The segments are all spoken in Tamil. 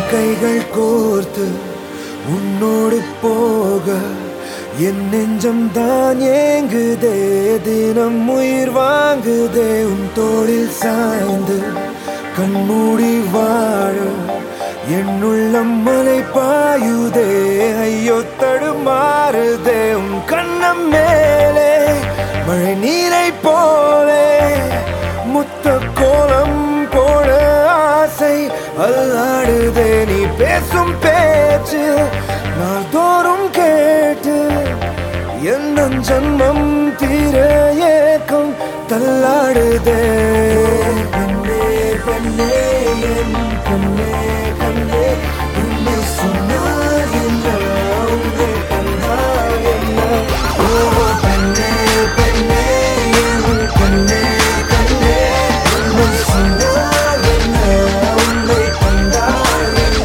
கைகள் கோர்த்து உன்னோடு போக என் நெஞ்சம் தான் ஏங்குதே, தினம் உயிர் வாங்குதே. உன் தோளில் சாய்ந்து கண்மூடி வாழ என் உள்ளம் மலை பாயுதே, ஐயோ தடுமாறுதே. உன் கண்ணம் மேலே மழை நீரை போலே முத்த கோலம் போட ஆசை அல்லாடுதே. நீ பேசும் பேச்சு நாள்தோறும் கேட்டு என் ஜன்மம் தீர ஏக்கம் தள்ளாடுதே. கண்ணே கண்ணே என் கண்ணே கண்ணே உன்னை சொன்னால் என்ன, உன்னை கண்டால் என்ன. ஓ கண்ணே கண்ணே என் கண்ணே கண்ணே உன்னை சொன்னால் என்ன, உன்னை கண்டால் என்ன.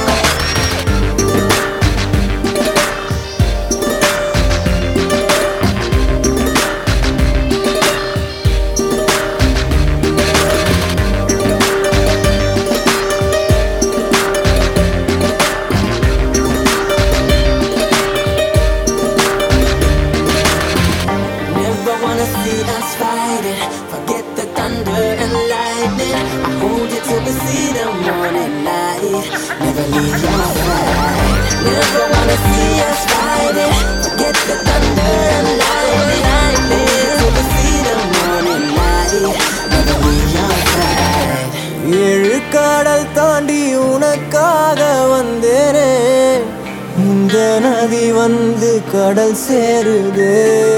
See us fighting, forget the thunder and lightning. I hold you till we see the morning light, never leave your side. Never wanna see us fighting, forget the thunder and lightning. Till we see the morning light, never leave your side. ஏழு கடல் தாண்டி உனக்காக வந்தேனே, இந்த நதி வந்து கடல் சேருதே.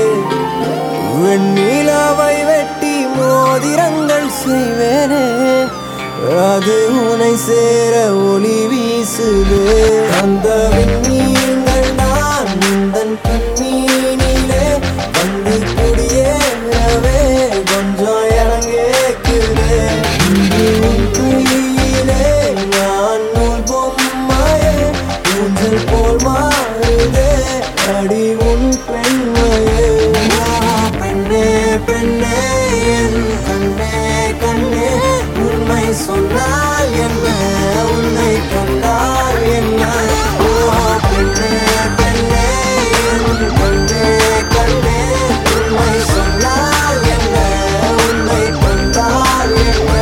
வெண்ணிலாவை வெட்டி மோதிரங்கள் செய்வேனே, அது உனை சேர ஒளி வீசுதே. அந்த விண்மீன்கள் நான் உந்தன் கண்ணீனிலே வந்து குடியேறவே கொஞ்சம் இறங்கேக்குதே. உன் கையிலே நான் நூல் பொம்மையே, ஊஞ்சல் போல் மாறுதே அடி உன் பெண்மையே. பெண்ணே பெண்ணே என் கண்ணே கண்ணே உண்மை சொன்னால் என்ன, உன்னை கண்டால் என்ன. ஓ பெண்ணே பெண்ணே என் கண்ணே கண்ணே உண்மை சொன்னால் என்ன, உன்னை கண்டால் என்ன.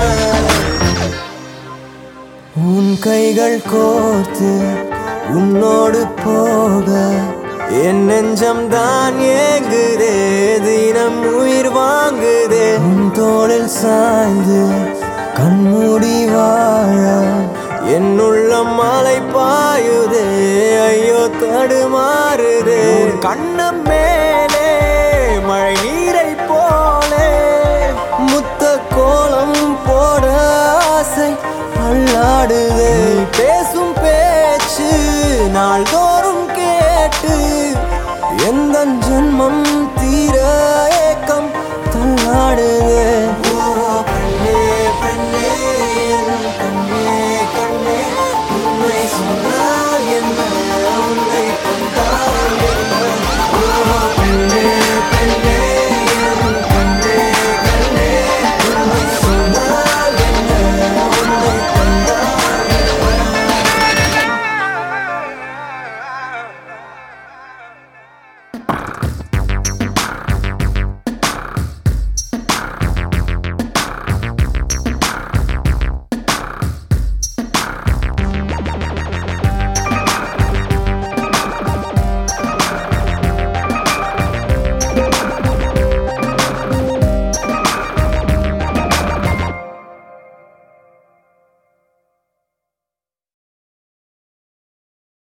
உன் கைகள் கோர்த்து உன்னோடு போக என் நெஞ்சம் தான் ஏங்குதே, தினம் உயிர் வாங்குதே. உன் தோளில் சாய்ந்து கண்மூடி